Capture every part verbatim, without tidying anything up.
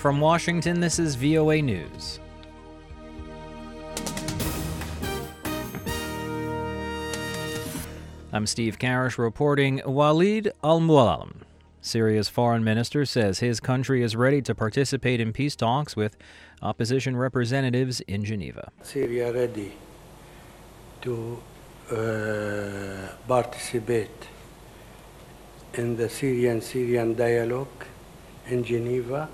From Washington, this is V O A News. I'm Steve Karish reporting. Walid al-Muallim, Syria's foreign minister, says his country is ready to participate in peace talks with opposition representatives in Geneva. Syria ready to uh, participate in the Syrian-Syrian dialogue in Geneva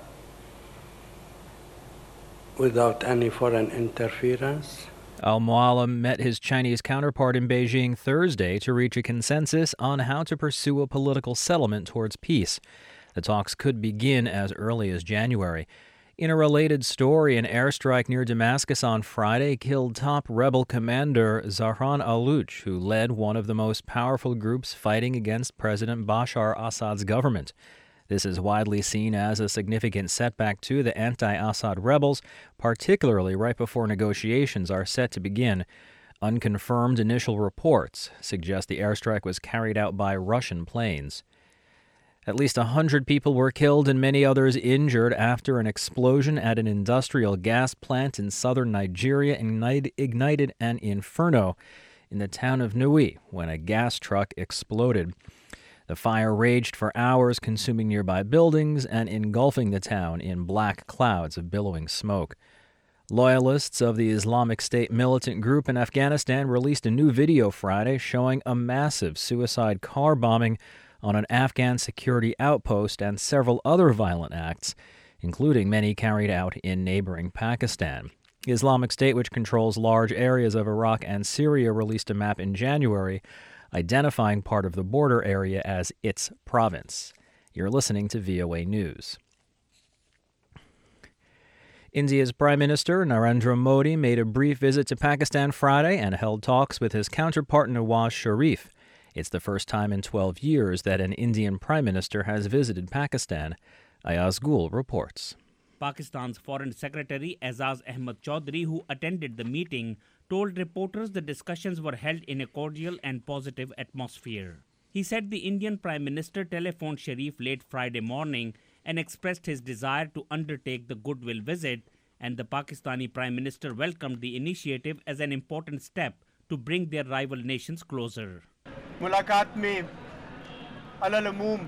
without any foreign interference. Al-Muallim met his Chinese counterpart in Beijing Thursday to reach a consensus on how to pursue a political settlement towards peace. The talks could begin as early as January. In a related story, an airstrike near Damascus on Friday killed top rebel commander Zahran al-Luch, who led one of the most powerful groups fighting against President Bashar Assad's government. This is widely seen as a significant setback to the anti-Assad rebels, particularly right before negotiations are set to begin. Unconfirmed initial reports suggest the airstrike was carried out by Russian planes. At least one hundred people were killed and many others injured after an explosion at an industrial gas plant in southern Nigeria ignited an inferno in the town of Nui when a gas truck exploded. The fire raged for hours, consuming nearby buildings and engulfing the town in black clouds of billowing smoke. Loyalists of the Islamic State militant group in Afghanistan released a new video Friday showing a massive suicide car bombing on an Afghan security outpost and several other violent acts, including many carried out in neighboring Pakistan. Islamic State, which controls large areas of Iraq and Syria, released a map in January identifying part of the border area as its province. You're listening to V O A News. India's Prime Minister Narendra Modi made a brief visit to Pakistan Friday and held talks with his counterpart Nawaz Sharif. It's the first time in twelve years that an Indian Prime Minister has visited Pakistan. Ayaz Gul reports. Pakistan's Foreign Secretary Azaz Ahmad Chaudhry, who attended the meeting, told reporters the discussions were held in a cordial and positive atmosphere. He said the Indian Prime Minister telephoned Sharif late Friday morning and expressed his desire to undertake the goodwill visit, and the Pakistani Prime Minister welcomed the initiative as an important step to bring their rival nations closer. मुलाकात में अलल-उमूम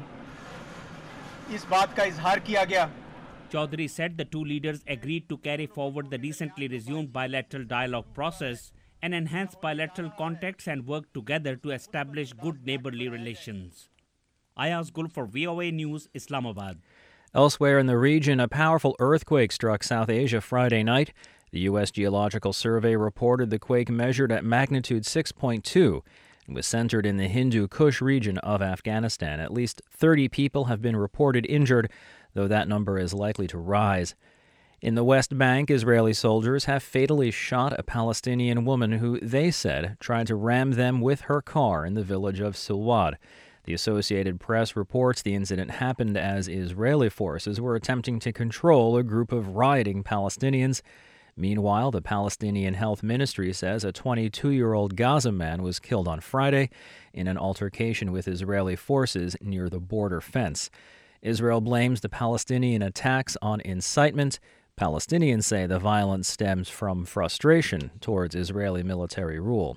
इस बात का इजहार किया गया. Chaudhry said the two leaders agreed to carry forward the recently resumed bilateral dialogue process and enhance bilateral contacts and work together to establish good neighborly relations. Ayaz Gul for V O A News, Islamabad. Elsewhere in the region, a powerful earthquake struck South Asia Friday night. The U S Geological Survey reported the quake measured at magnitude six point two and was centered in the Hindu Kush region of Afghanistan. At least thirty people have been reported injured, though that number is likely to rise. In the West Bank, Israeli soldiers have fatally shot a Palestinian woman who, they said, tried to ram them with her car in the village of Silwad. The Associated Press reports the incident happened as Israeli forces were attempting to control a group of rioting Palestinians. Meanwhile, the Palestinian Health Ministry says a twenty-two-year-old Gaza man was killed on Friday in an altercation with Israeli forces near the border fence. Israel blames the Palestinian attacks on incitement. Palestinians say the violence stems from frustration towards Israeli military rule.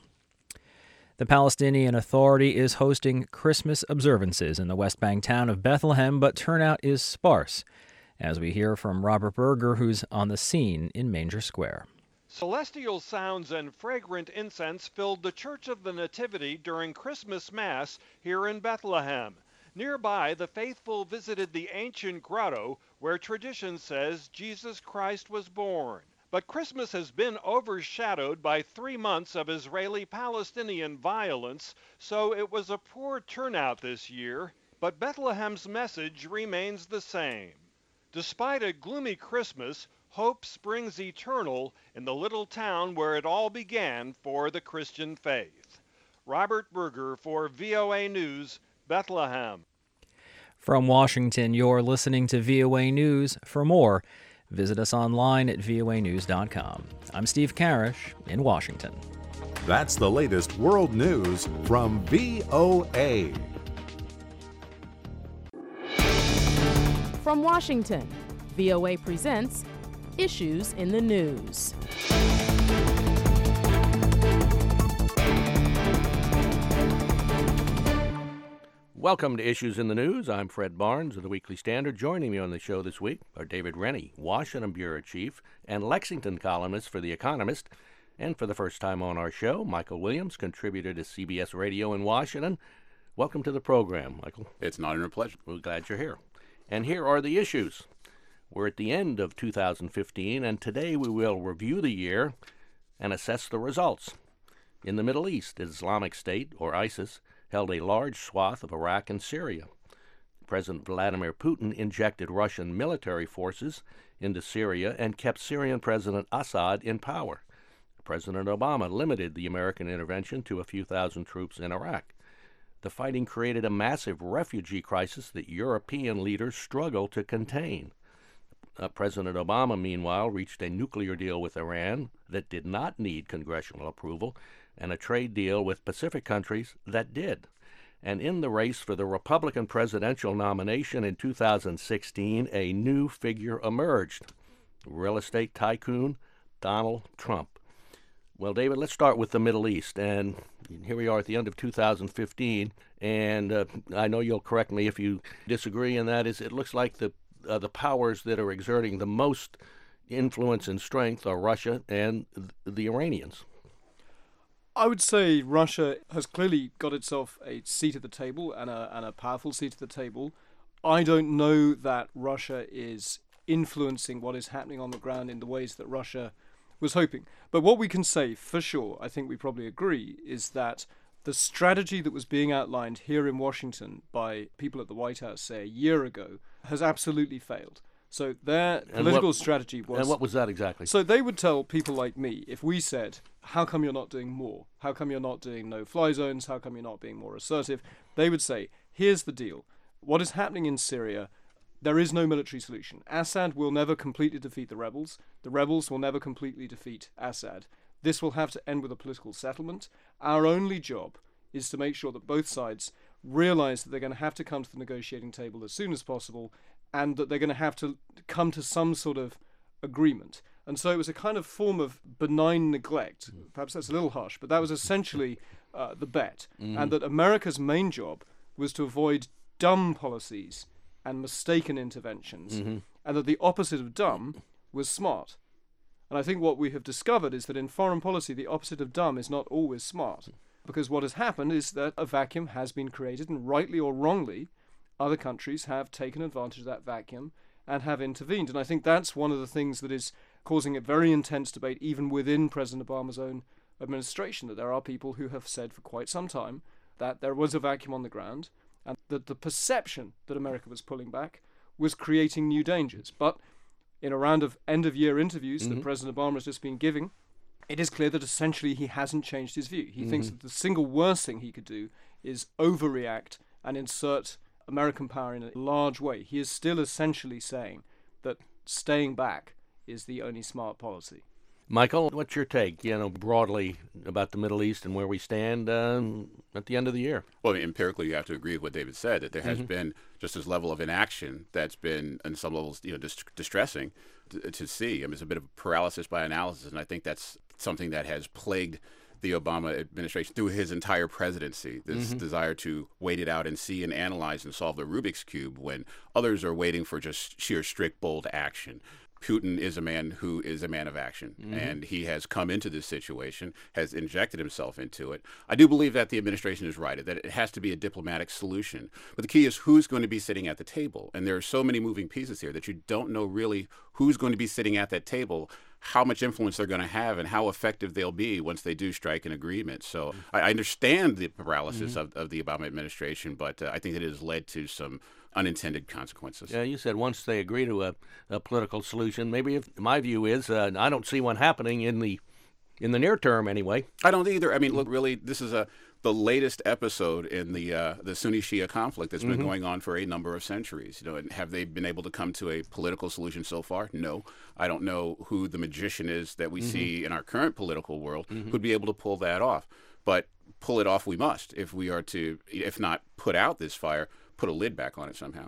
The Palestinian Authority is hosting Christmas observances in the West Bank town of Bethlehem, but turnout is sparse, as we hear from Robert Berger, who's on the scene in Manger Square. Celestial sounds and fragrant incense filled the Church of the Nativity during Christmas Mass here in Bethlehem. Nearby, the faithful visited the ancient grotto where tradition says Jesus Christ was born. But Christmas has been overshadowed by three months of Israeli-Palestinian violence, so it was a poor turnout this year. But Bethlehem's message remains the same. Despite a gloomy Christmas, hope springs eternal in the little town where it all began for the Christian faith. Robert Berger for V O A News, Bethlehem. From Washington, you're listening to V O A News. For more, visit us online at V O A news dot com. I'm Steve Karish in Washington. That's the latest world news from V O A. From Washington, V O A presents Issues in the News. Welcome to Issues in the News. I'm Fred Barnes of the Weekly Standard. Joining me on the show this week are David Rennie, Washington Bureau Chief and Lexington columnist for The Economist. And for the first time on our show, Michael Williams, contributor to C B S Radio in Washington. Welcome to the program, Michael. It's an honor and a pleasure. We're glad you're here. And here are the issues. We're at the end of two thousand fifteen, and today we will review the year and assess the results. In the Middle East, Islamic State, or ISIS, held a large swath of Iraq and Syria. President Vladimir Putin injected Russian military forces into Syria and kept Syrian President Assad in power. President Obama limited the American intervention to a few thousand troops in Iraq. The fighting created a massive refugee crisis that European leaders struggle to contain. Uh, President Obama, meanwhile, reached a nuclear deal with Iran that did not need congressional approval, and a trade deal with Pacific countries that did. And in the race for the Republican presidential nomination in two thousand sixteen, a new figure emerged: real estate tycoon Donald Trump. Well, David, let's start with the Middle East. And here we are at the end of two thousand fifteen, and uh, I know you'll correct me if you disagree, and that is it looks like the uh, the powers that are exerting the most influence and strength are Russia and the Iranians. I would say Russia has clearly got itself a seat at the table and a, and a powerful seat at the table. I don't know that Russia is influencing what is happening on the ground in the ways that Russia was hoping. But what we can say for sure, I think we probably agree, is that the strategy that was being outlined here in Washington by people at the White House, say, a year ago, has absolutely failed. So their And political what- strategy was... And what was that exactly? So they would tell people like me, if we said, how come you're not doing more? How come you're not doing no-fly zones? How come you're not being more assertive? They would say, here's the deal. What is happening in Syria, there is no military solution. Assad will never completely defeat the rebels. The rebels will never completely defeat Assad. This will have to end with a political settlement. Our only job is to make sure that both sides realize that they're going to have to come to the negotiating table as soon as possible, and that they're going to have to come to some sort of agreement. And so it was a kind of form of benign neglect. Perhaps that's a little harsh, but that was essentially uh, the bet. Mhm. And that America's main job was to avoid dumb policies and mistaken interventions. Mhm. And that the opposite of dumb was smart. And I think what we have discovered is that in foreign policy, the opposite of dumb is not always smart. Because what has happened is that a vacuum has been created, and rightly or wrongly, other countries have taken advantage of that vacuum and have intervened. And I think that's one of the things that is causing a very intense debate even within President Obama's own administration, that there are people who have said for quite some time that there was a vacuum on the ground and that the perception that America was pulling back was creating new dangers. But in a round of end-of-year interviews Mhm. that President Obama has just been giving, it is clear that essentially he hasn't changed his view. He thinks Mhm. that the single worst thing he could do is overreact and insert American power in a large way. He is still essentially saying that staying back is the only smart policy. Michael, what's your take, you know, broadly about the Middle East and where we stand um, at the end of the year? Well, I mean, empirically, you have to agree with what David said, that there has Mhm. been just this level of inaction that's been, on some levels, you know, dis- distressing to, to see. I mean, it's a bit of paralysis by analysis, and I think that's something that has plagued the Obama administration through his entire presidency, this Mhm. desire to wait it out and see and analyze and solve the Rubik's Cube when others are waiting for just sheer, strict, bold action. Putin is a man who is a man of action, Mhm. and he has come into this situation, has injected himself into it. I do believe that the administration is right, that it has to be a diplomatic solution. But the key is who's going to be sitting at the table. And there are so many moving pieces here that you don't know really who's going to be sitting at that table, how much influence they're going to have, and how effective they'll be once they do strike an agreement. So I, I understand the paralysis Mhm. of, of the Obama administration, but uh, I think that it has led to some unintended consequences. Yeah, you said once they agree to a, a political solution. Maybe if my view is uh, I don't see one happening in the in the near term anyway. I don't either. I mean, look, really, this is a the latest episode in the uh, the Sunni Shia conflict that's been Mhm. going on for a number of centuries. You know, and have they been able to come to a political solution so far? No. I don't know who the magician is that we Mhm. see in our current political world Mhm. who'd be able to pull that off. But pull it off we must if we are to, if not put out this fire, put a lid back on it somehow.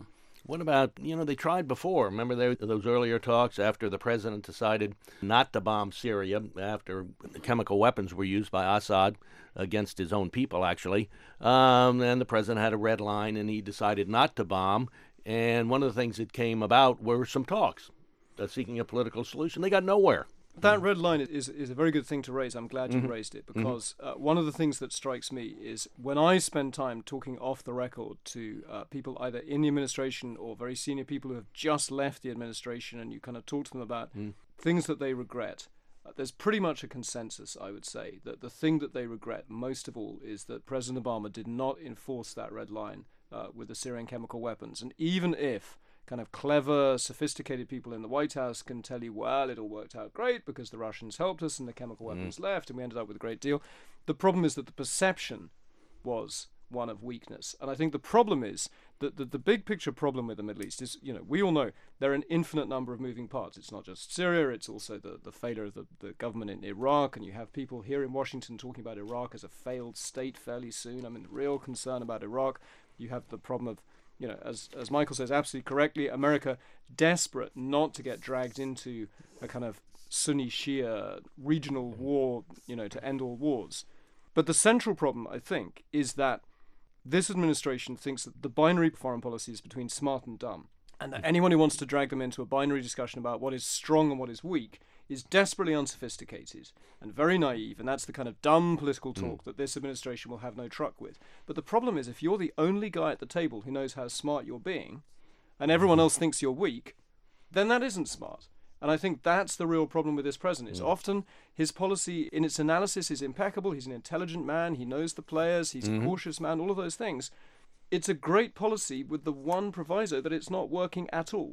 What about, you know, they tried before. Remember there, those earlier talks after the president decided not to bomb Syria, after chemical weapons were used by Assad against his own people, actually. Um, and the president had a red line, and he decided not to bomb. And one of the things that came about were some talks uh, seeking a political solution. They got nowhere. That red line is is a very good thing to raise. I'm glad you Mhm. raised it, because uh, one of the things that strikes me is when I spend time talking off the record to uh, people either in the administration or very senior people who have just left the administration, and you kind of talk to them about Mm. things that they regret, uh, there's pretty much a consensus, I would say, that the thing that they regret most of all is that President Obama did not enforce that red line uh, with the Syrian chemical weapons. And even if kind of clever, sophisticated people in the White House can tell you, well, it all worked out great because the Russians helped us and the chemical weapons left and we ended up with a great deal. The problem is that the perception was one of weakness. And I think the problem is that the, the big picture problem with the Middle East is, you know, we all know there are an infinite number of moving parts. It's not just Syria, it's also the, the failure of the, the government in Iraq, and you have people here in Washington talking about Iraq as a failed state fairly soon. I'm in real concern about Iraq. You have the problem of, you know, as as Michael says absolutely correctly, America desperate not to get dragged into a kind of Sunni Shia regional war, you know, to end all wars. But the central problem, I think, is that this administration thinks that the binary foreign policy is between smart and dumb, and that anyone who wants to drag them into a binary discussion about what is strong and what is weak is desperately unsophisticated and very naive, and that's the kind of dumb political talk mm. that this administration will have no truck with. But the problem is, if you're the only guy at the table who knows how smart you're being, and everyone else thinks you're weak, then that isn't smart. And I think that's the real problem with this president. Is mm. often his policy in its analysis is impeccable. He's an intelligent man. He knows the players. He's mm-hmm. a cautious man. All of those things. It's a great policy with the one proviso that it's not working at all.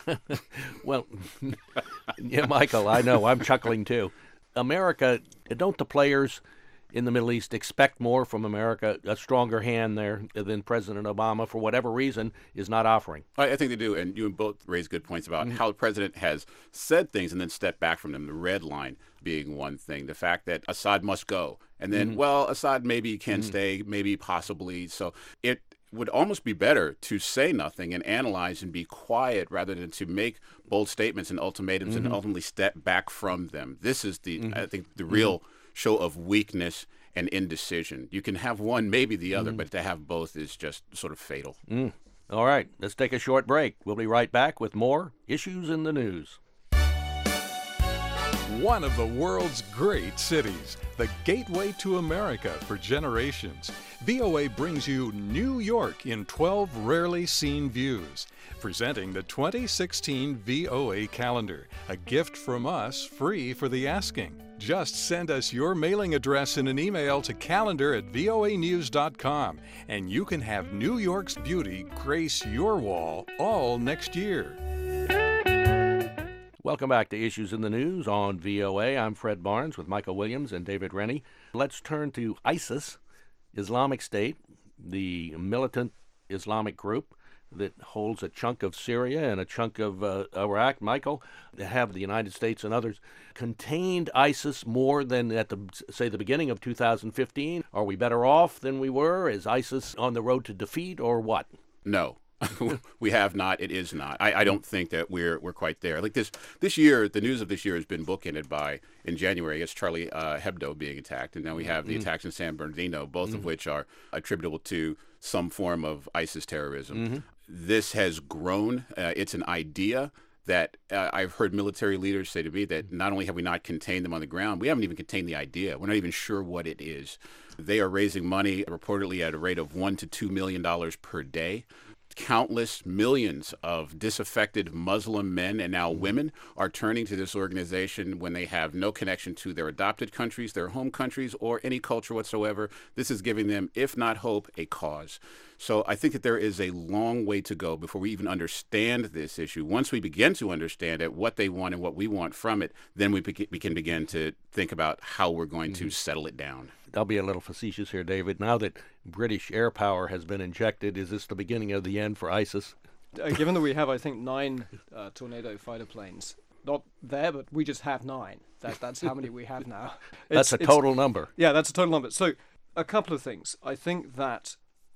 Well, yeah, Michael, I know. I'm chuckling too. America, don't the players in the Middle East expect more from America, a stronger hand there than President Obama, for whatever reason, is not offering? I, I think they do, and you both raised good points about mm-hmm. how the president has said things and then stepped back from them, the red line being one thing, the fact that Assad must go, and then, mm-hmm. well, Assad maybe can mm-hmm. stay, maybe possibly, so it would almost be better to say nothing and analyze and be quiet rather than to make bold statements and ultimatums mm-hmm. and ultimately step back from them. This is the, mm-hmm. I think, the real mm-hmm. show of weakness and indecision. You can have one, maybe the other, mm-hmm. but to have both is just sort of fatal. Mm. All right, let's take a short break. We'll be right back with more Issues in the News. One of the world's great cities, the gateway to America for generations. V O A brings you New York in twelve rarely seen views. Presenting the twenty sixteen V O A calendar, a gift from us free for the asking. Just send us your mailing address in an email to calendar at V O A news dot com, and you can have New York's beauty grace your wall all next year. Welcome back to Issues in the News on V O A. I'm Fred Barnes with Michael Williams and David Rennie. Let's turn to ISIS, Islamic State, the militant Islamic group that holds a chunk of Syria and a chunk of uh, Iraq. Michael, have the United States and others contained ISIS more than at the, say, the beginning of two thousand fifteen? Are we better off than we were? Is ISIS on the road to defeat, or what? No. We have not. It is not. I, I don't think that we're we're quite there. Like this this year, the news of this year has been bookended by, in January, it's Charlie uh, Hebdo being attacked, and now we have the mm-hmm. attacks in San Bernardino, both mm-hmm. of which are attributable to some form of ISIS terrorism. Mm-hmm. This has grown. Uh, it's an idea that uh, I've heard military leaders say to me that not only have we not contained them on the ground, we haven't even contained the idea. We're not even sure what it is. They are raising money reportedly at a rate of one to two million dollars per day. Countless millions of disaffected Muslim men and now women are turning to this organization when they have no connection to their adopted countries, their home countries, or any culture whatsoever. This is giving them, if not hope, a cause. So I think that there is a long way to go before we even understand this issue. Once we begin to understand it, what they want and what we want from it, then we, be- we can begin to think about how we're going mm-hmm. to settle it down. I'll be a little facetious here, David. Now that British air power has been injected, is this the beginning of the end for ISIS? Uh, given that we have, I think, nine uh, Tornado fighter planes, not there, but we just have nine. That, that's how many we have now. That's a total number. Yeah, that's a total number. So a couple of things. I think that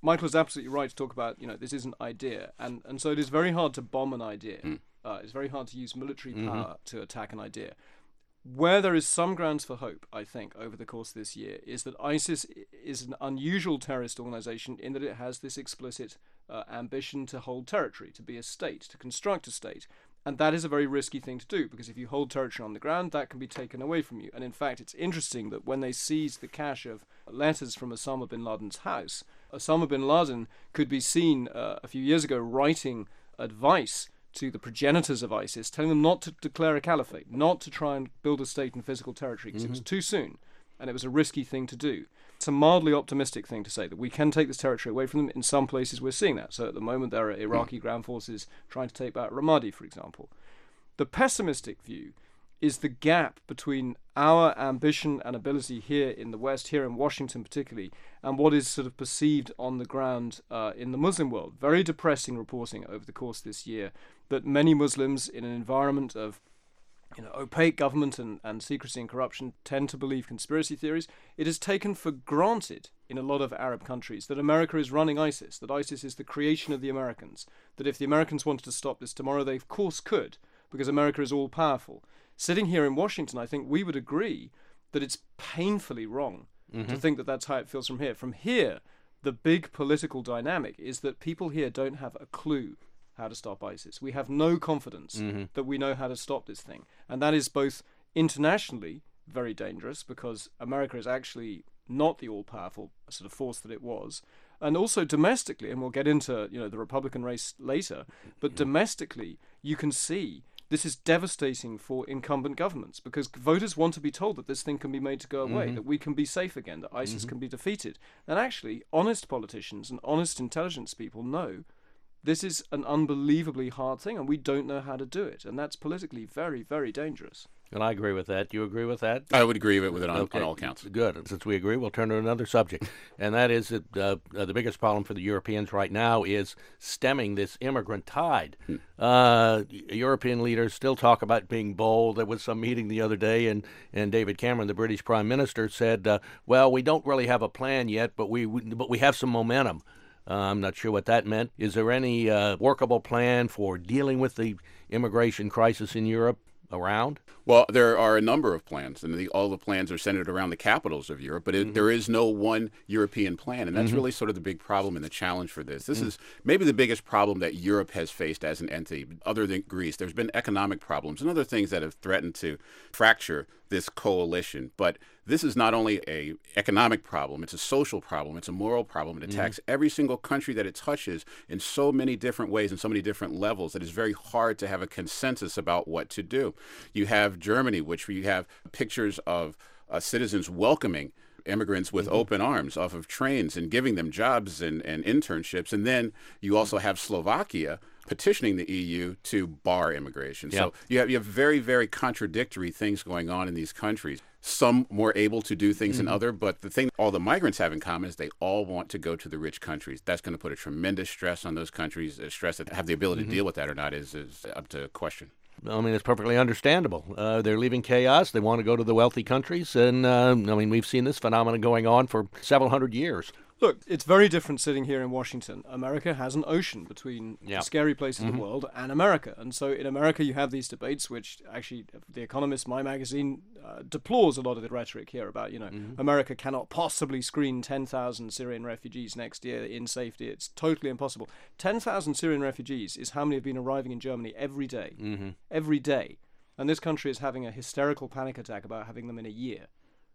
Michael is absolutely right to talk about, you know, this is an idea. And, and so it is very hard to bomb an idea. Mm. Uh, it's very hard to use military power mm-hmm. to attack an idea. Where there is some grounds for hope, I think, over the course of this year, is that ISIS is an unusual terrorist organization in that it has this explicit uh, ambition to hold territory, to be a state, to construct a state. And that is a very risky thing to do, because if you hold territory on the ground, that can be taken away from you. And in fact, it's interesting that when they seized the cache of letters from Osama bin Laden's house, Osama bin Laden could be seen uh, a few years ago writing advice to the progenitors of ISIS, telling them not to declare a caliphate, not to try and build a state in physical territory, because mm-hmm. it was too soon, and it was a risky thing to do. It's a mildly optimistic thing to say, that we can take this territory away from them. In some places we're seeing that. So at the moment there are Iraqi mm. ground forces trying to take back Ramadi, for example. The pessimistic view is the gap between our ambition and ability here in the West, here in Washington particularly, and what is sort of perceived on the ground uh, in the Muslim world. Very depressing reporting over the course of this year that many Muslims in an environment of you know, opaque government and, and secrecy and corruption tend to believe conspiracy theories. It is taken for granted in a lot of Arab countries that America is running ISIS, that ISIS is the creation of the Americans, that if the Americans wanted to stop this tomorrow, they of course could, because America is all-powerful. Sitting here in Washington, I think we would agree that it's painfully wrong mm-hmm. to think that that's how it feels from here. From here, the big political dynamic is that people here don't have a clue how to stop ISIS. We have no confidence mm-hmm. that we know how to stop this thing. And that is both internationally very dangerous, because America is actually not the all-powerful sort of force that it was, and also domestically, and we'll get into you know the Republican race later, but domestically you can see this is devastating for incumbent governments, because voters want to be told that this thing can be made to go away, mm-hmm. that we can be safe again, that ISIS mm-hmm. can be defeated. And actually, honest politicians and honest intelligence people know this is an unbelievably hard thing, and we don't know how to do it. And that's politically very, very dangerous. And I agree with that. Do you agree with that? I would agree with it on, okay. on all counts. Good. And since we agree, we'll turn to another subject. And that is that uh, uh, the biggest problem for the Europeans right now is stemming this immigrant tide. Hmm. Uh, European leaders still talk about being bold. There was some meeting the other day, and, and David Cameron, the British Prime Minister, said, uh, well, we don't really have a plan yet, but we, we but we have some momentum. Uh, I'm not sure what that meant. Is there any uh, workable plan for dealing with the immigration crisis in Europe around? Well, there are a number of plans, and the, all the plans are centered around the capitals of Europe, but it, mm-hmm. there is no one European plan, and that's mm-hmm. really sort of the big problem and the challenge for this. This mm-hmm. is maybe the biggest problem that Europe has faced as an entity, other than Greece. There's been economic problems and other things that have threatened to fracture this coalition, but this is not only a economic problem, it's a social problem, it's a moral problem. It attacks mm-hmm. every single country that it touches in so many different ways and so many different levels that it's very hard to have a consensus about what to do. You have Germany, which we have pictures of uh, citizens welcoming immigrants with mm-hmm. open arms off of trains and giving them jobs and, and internships. And then you also have Slovakia petitioning the E U to bar immigration. Yep. So you have, you have very, very contradictory things going on in these countries. Some more able to do things mm-hmm. than other, but the thing all the migrants have in common is they all want to go to the rich countries. That's going to put a tremendous stress on those countries. A stress that have the ability mm-hmm. to deal with that or not is, is up to question. I mean, it's perfectly understandable. Uh, they're leaving chaos. They want to go to the wealthy countries. And, uh, I mean, we've seen this phenomenon going on for several hundred years. Look, it's very different sitting here in Washington. America has an ocean between yep. the scary places mm-hmm. of the world and America. And so in America, you have these debates, which actually The Economist, my magazine, uh, deplores a lot of the rhetoric here about, you know, mm-hmm. America cannot possibly screen ten thousand Syrian refugees next year in safety. It's totally impossible. ten thousand Syrian refugees is how many have been arriving in Germany every day. Mm-hmm. Every day. And this country is having a hysterical panic attack about having them in a year.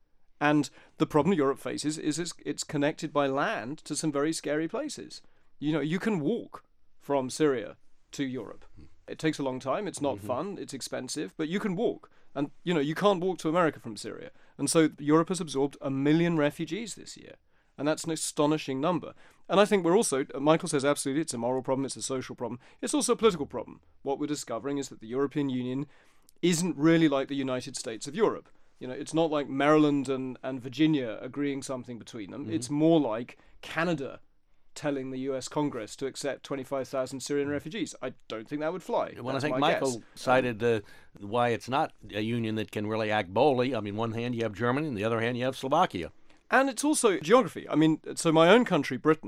And the problem Europe faces is it's, it's connected by land to some very scary places. You know, you can walk from Syria to Europe. It takes a long time. It's not mm-hmm. fun. It's expensive, but you can walk. And, you know, you can't walk to America from Syria. And so Europe has absorbed a million refugees this year. And that's an astonishing number. And I think we're also, Michael says absolutely, it's a moral problem, it's a social problem. It's also a political problem. What we're discovering is that the European Union isn't really like the United States of Europe. You know, it's not like Maryland and, and Virginia agreeing something between them. Mm-hmm. It's more like Canada telling the U S Congress to accept twenty-five thousand Syrian refugees. I don't think that would fly. Well, That's I think my Michael guess. cited uh, why it's not a union that can really act boldly. I mean, one hand you have Germany, and the other hand you have Slovakia. And it's also geography. I mean, so my own country, Britain,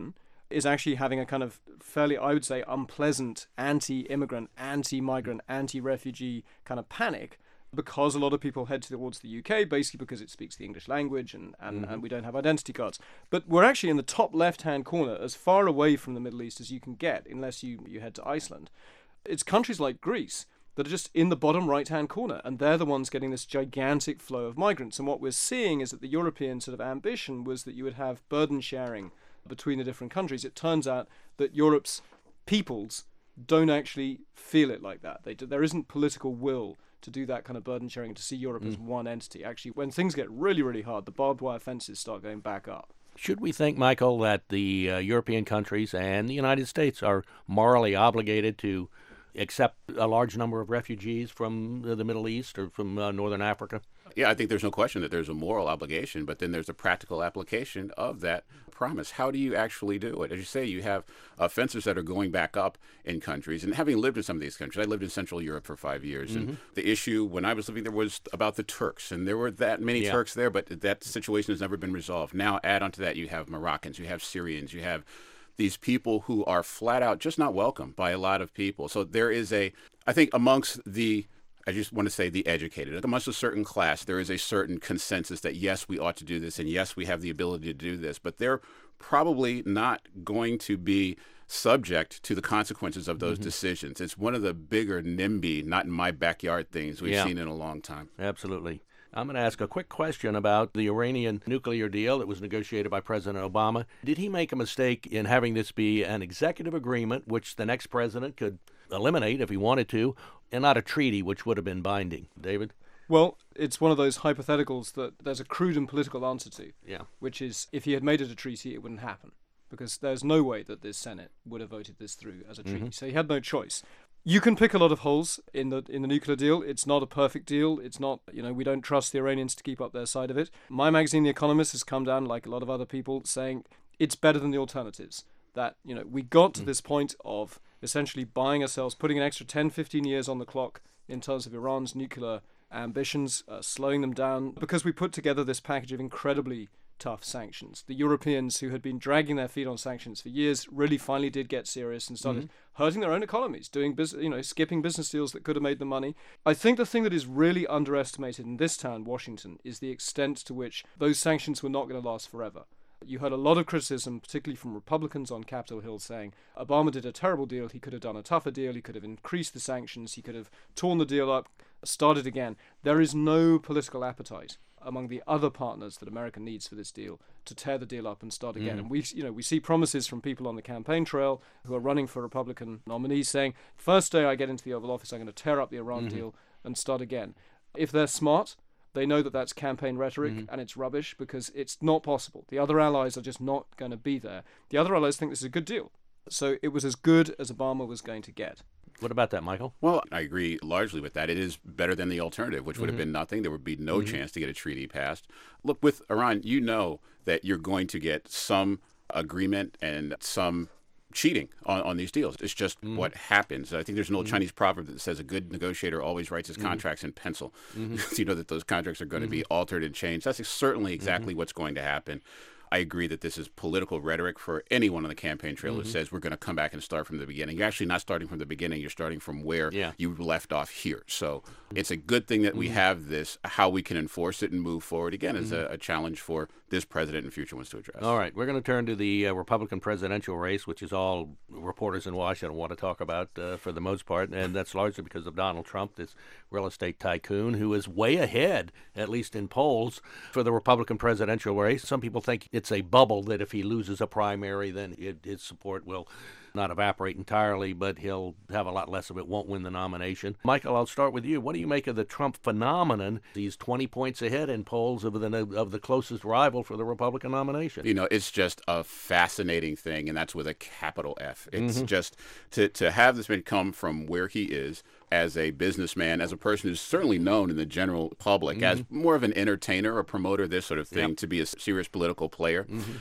is actually having a kind of fairly, I would say, unpleasant anti-immigrant, anti-migrant, anti-refugee kind of panic, because a lot of people head towards the U K, basically because it speaks the English language and, and, Mm-hmm. and we don't have identity cards. But we're actually in the top left-hand corner, as far away from the Middle East as you can get, unless you, you head to Iceland. It's countries like Greece that are just in the bottom right-hand corner, and they're the ones getting this gigantic flow of migrants. And what we're seeing is that the European sort of ambition was that you would have burden sharing between the different countries. It turns out that Europe's peoples don't actually feel it like that. They do, there isn't political will to do that kind of burden sharing, to see Europe mm. as one entity. Actually, when things get really, really hard, the barbed wire fences start going back up. Should we think, Michael, that the uh, European countries and the United States are morally obligated to accept a large number of refugees from the Middle East or from uh, Northern Africa? Yeah, I think there's no question that there's a moral obligation, but then there's a practical application of that promise. How do you actually do it? As you say, you have uh, fences that are going back up in countries. And having lived in some of these countries, I lived in Central Europe for five years. Mm-hmm. And the issue when I was living there was about the Turks. And there were that many yeah. Turks there, but that situation has never been resolved. Now add onto that, you have Moroccans, you have Syrians, you have these people who are flat out just not welcome by a lot of people. So there is a, I think amongst the, I just want to say the educated, amongst a certain class, there is a certain consensus that yes, we ought to do this, and yes, we have the ability to do this, but they're probably not going to be subject to the consequences of those mm-hmm. decisions. It's one of the bigger NIMBY, not in my backyard things we've yeah. seen in a long time. Absolutely. I'm going to ask a quick question about the Iranian nuclear deal that was negotiated by President Obama. Did he make a mistake in having this be an executive agreement, which the next president could eliminate if he wanted to, and not a treaty, which would have been binding? David? Well, it's one of those hypotheticals that there's a crude and political answer to, yeah. which is if he had made it a treaty, it wouldn't happen, because there's no way that this Senate would have voted this through as a treaty. Mm-hmm. So he had no choice. You can pick a lot of holes in the in the nuclear deal. It's not a perfect deal. It's not, you know, we don't trust the Iranians to keep up their side of it. My magazine, The Economist, has come down, like a lot of other people, saying it's better than the alternatives. That, you know, we got to mm. this point of essentially buying ourselves, putting an extra ten, fifteen years on the clock in terms of Iran's nuclear ambitions, uh, slowing them down, because we put together this package of incredibly tough sanctions. The Europeans, who had been dragging their feet on sanctions for years, really finally did get serious and started mm-hmm. hurting their own economies, doing business, you know, skipping business deals that could have made them money. I think the thing that is really underestimated in this town, Washington, is the extent to which those sanctions were not going to last forever. You heard a lot of criticism, particularly from Republicans on Capitol Hill, saying Obama did a terrible deal, he could have done a tougher deal, he could have increased the sanctions, he could have torn the deal up, started again. There is no political appetite among the other partners that America needs for this deal to tear the deal up and start again. Mm. And we, you know, we see promises from people on the campaign trail who are running for Republican nominees saying, first day I get into the Oval Office, I'm going to tear up the Iran mm-hmm. deal and start again. If they're smart, they know that that's campaign rhetoric mm-hmm. and it's rubbish, because it's not possible. The other allies are just not going to be there. The other allies think this is a good deal. So it was as good as Obama was going to get. What about that, Michael? Well, I agree largely with that. It is better than the alternative, which would mm-hmm. have been nothing. There would be no mm-hmm. chance to get a treaty passed. Look, with Iran, you know that you're going to get some agreement and some cheating on, on these deals. It's just mm-hmm. what happens. I think there's an old mm-hmm. Chinese proverb that says a good negotiator always writes his mm-hmm. contracts in pencil. Mm-hmm. So you know that those contracts are going mm-hmm. to be altered and changed. That's certainly exactly mm-hmm. what's going to happen. I agree that this is political rhetoric for anyone on the campaign trail mm-hmm. that says we're going to come back and start from the beginning. You're actually not starting from the beginning. You're starting from where yeah. you left off here. So it's a good thing that we mm-hmm. have this. How we can enforce it and move forward, again, is mm-hmm. a, a challenge for this president and future ones to address. All right. We're going to turn to the uh, Republican presidential race, which is all reporters in Washington want to talk about uh, for the most part. And that's largely because of Donald Trump, this real estate tycoon who is way ahead, at least in polls, for the Republican presidential race. Some people think it's a bubble that if he loses a primary, then it, his support will not evaporate entirely, but he'll have a lot less of it, won't win the nomination. Michael, I'll start with you. What do you make of the Trump phenomenon? He's twenty points ahead in polls of the of the closest rival for the Republican nomination. You know, it's just a fascinating thing, and that's with a capital F. It's Mm-hmm. just to, to have this man come from where he is as a businessman, as a person who's certainly known in the general public Mm-hmm. as more of an entertainer, a promoter, this sort of thing, Yep. to be a serious political player. Mm-hmm.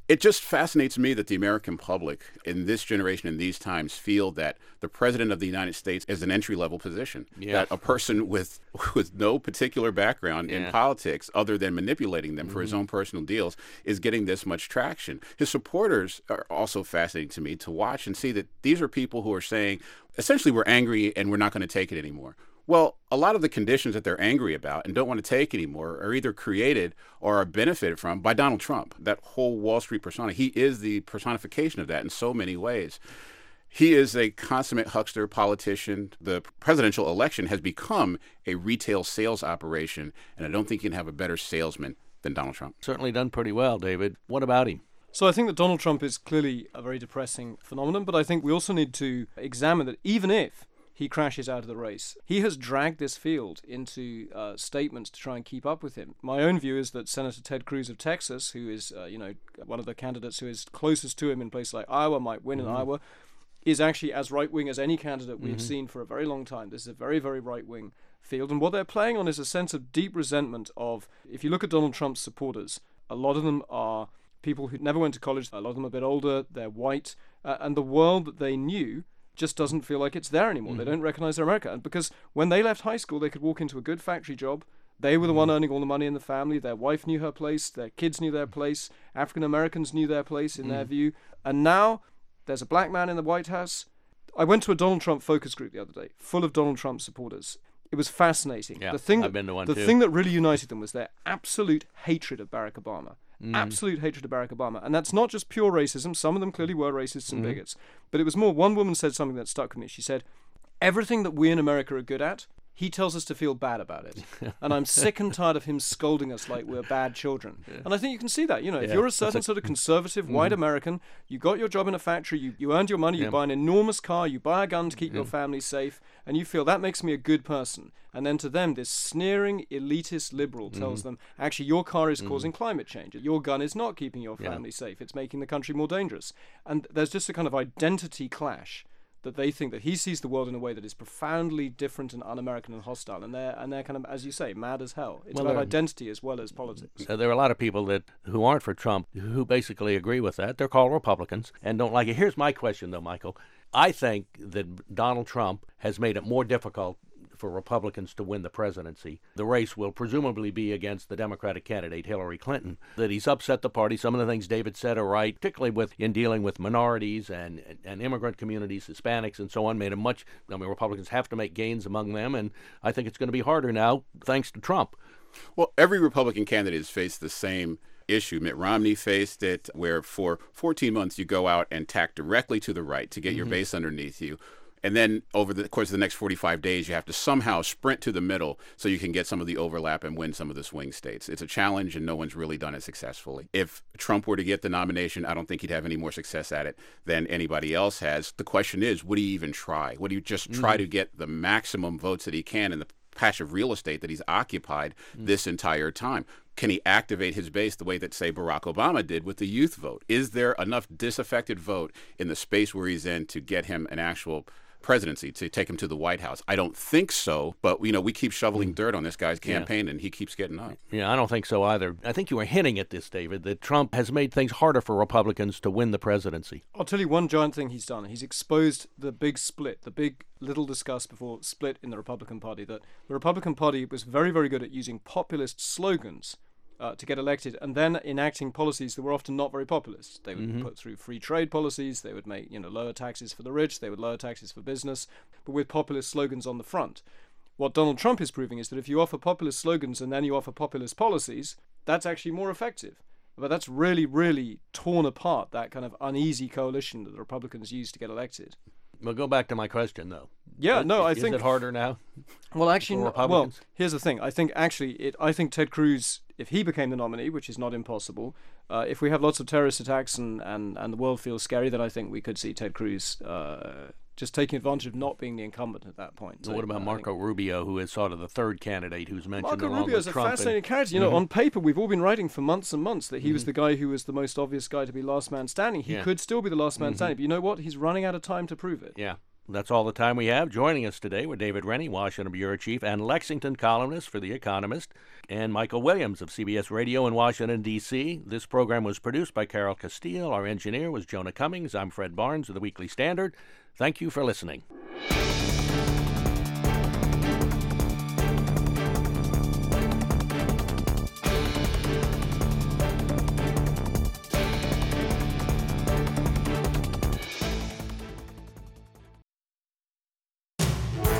It just fascinates me that the American public in this generation, in these times, feel that the President of the United States is an entry-level position. Yeah. That a person with with no particular background Yeah. in politics other than manipulating them mm-hmm. for his own personal deals is getting this much traction. His supporters are also fascinating to me to watch and see that these are people who are saying, essentially, we're angry and we're not going to take it anymore. Well, a lot of the conditions that they're angry about and don't want to take anymore are either created or are benefited from by Donald Trump, that whole Wall Street persona. He is the personification of that in so many ways. He is a consummate huckster politician. The presidential election has become a retail sales operation, and I don't think you can have a better salesman than Donald Trump. Certainly done pretty well, David. What about him? So I think that Donald Trump is clearly a very depressing phenomenon, but I think we also need to examine that even if he crashes out of the race, he has dragged this field into uh, statements to try and keep up with him. My own view is that Senator Ted Cruz of Texas, who is, uh, you know, one of the candidates who is closest to him in places like Iowa, might win mm-hmm. in Iowa, is actually as right-wing as any candidate we've mm-hmm. seen for a very long time. This is a very, very right-wing field. And what they're playing on is a sense of deep resentment of, if you look at Donald Trump's supporters, a lot of them are people who never went to college, a lot of them are a bit older, they're white, uh, and the world that they knew just doesn't feel like it's there anymore. Mm-hmm. They don't recognize their America. And because when they left high school, they could walk into a good factory job. They were the mm-hmm. one earning all the money in the family. Their wife knew her place. Their kids knew their place. African Americans knew their place in mm-hmm. their view. And now there's a black man in the White House. I went to a Donald Trump focus group the other day, full of Donald Trump supporters. It was fascinating. Yeah, the thing I've that, been to one the too. thing that really united them was their absolute hatred of Barack Obama. Mm. Absolute hatred of Barack Obama. And that's not just pure racism. Some of them clearly were racists and mm. bigots. But it was more, one woman said something that stuck with me. She said, everything that we in America are good at, he tells us to feel bad about it. And I'm sick and tired of him scolding us like we're bad children. Yeah. And I think you can see that. You know, if yeah. you're a certain a, sort of conservative mm. white American, you got your job in a factory, you, you earned your money, you yeah. buy an enormous car, you buy a gun to keep yeah. your family safe, and you feel that makes me a good person. And then to them, this sneering, elitist liberal tells mm. them, actually, your car is mm. causing climate change. Your gun is not keeping your family yeah. safe. It's making the country more dangerous. And there's just a kind of identity clash that they think that he sees the world in a way that is profoundly different and un-American and hostile, and they're and they're kind of, as you say, mad as hell. It's well, about identity as well as politics. Uh, there are a lot of people that who aren't for Trump who basically agree with that. They're called Republicans and don't like it. Here's my question, though, Michael. I think that Donald Trump has made it more difficult for Republicans to win the presidency. The race will presumably be against the Democratic candidate, Hillary Clinton. That he's upset the party. Some of the things David said are right, particularly with in dealing with minorities and, and immigrant communities, Hispanics and so on, made him much, I mean, Republicans have to make gains among them, and I think it's going to be harder now thanks to Trump. Well, every Republican candidate has faced the same issue. Mitt Romney faced it, where for fourteen months you go out and tack directly to the right to get mm-hmm. your base underneath you. And then over the course of the next forty-five days, you have to somehow sprint to the middle so you can get some of the overlap and win some of the swing states. It's a challenge, and no one's really done it successfully. If Trump were to get the nomination, I don't think he'd have any more success at it than anybody else has. The question is, would he even try? Would he just try mm-hmm. to get the maximum votes that he can in the patch of real estate that he's occupied mm-hmm. this entire time? Can he activate his base the way that, say, Barack Obama did with the youth vote? Is there enough disaffected vote in the space where he's in to get him an actual presidency, to take him to the White House? I don't think so, but you know, we keep shoveling dirt on this guy's campaign yeah. and he keeps getting up. Yeah, I don't think so either. I think you were hinting at this, David, that Trump has made things harder for Republicans to win the presidency. I'll tell you one giant thing he's done. He's exposed the big split, the big, little discussed before, split in the Republican Party, that the Republican Party was very, very good at using populist slogans Uh, to get elected, and then enacting policies that were often not very populist. They would mm-hmm. put through free trade policies, they would make, you know, lower taxes for the rich, they would lower taxes for business, but with populist slogans on the front. What Donald Trump is proving is that if you offer populist slogans and then you offer populist policies, that's actually more effective. But that's really, really torn apart that kind of uneasy coalition that the Republicans used to get elected. We'll go back to my question, though. Yeah, no, I is think... Is it harder now? Well, actually, no, well, here's the thing. I think, actually, it. I think Ted Cruz, if he became the nominee, which is not impossible, uh, if we have lots of terrorist attacks and, and, and the world feels scary, then I think we could see Ted Cruz uh, just taking advantage of not being the incumbent at that point. So what about uh, Marco Rubio, who is sort of the third candidate who's mentioned Marco along Rubio with is a Trump fascinating and, character. You mm-hmm. know, on paper, we've all been writing for months and months that he mm-hmm. was the guy who was the most obvious guy to be last man standing. He yeah. could still be the last man mm-hmm. standing, but you know what? He's running out of time to prove it. Yeah. that's all the time we have. Joining us today were David Rennie, Washington Bureau Chief and Lexington columnist for The Economist, and Michael Williams of C B S Radio in Washington, D C This program was produced by Carol Castile. Our engineer was Jonah Cummings. I'm Fred Barnes of the Weekly Standard. Thank you for listening.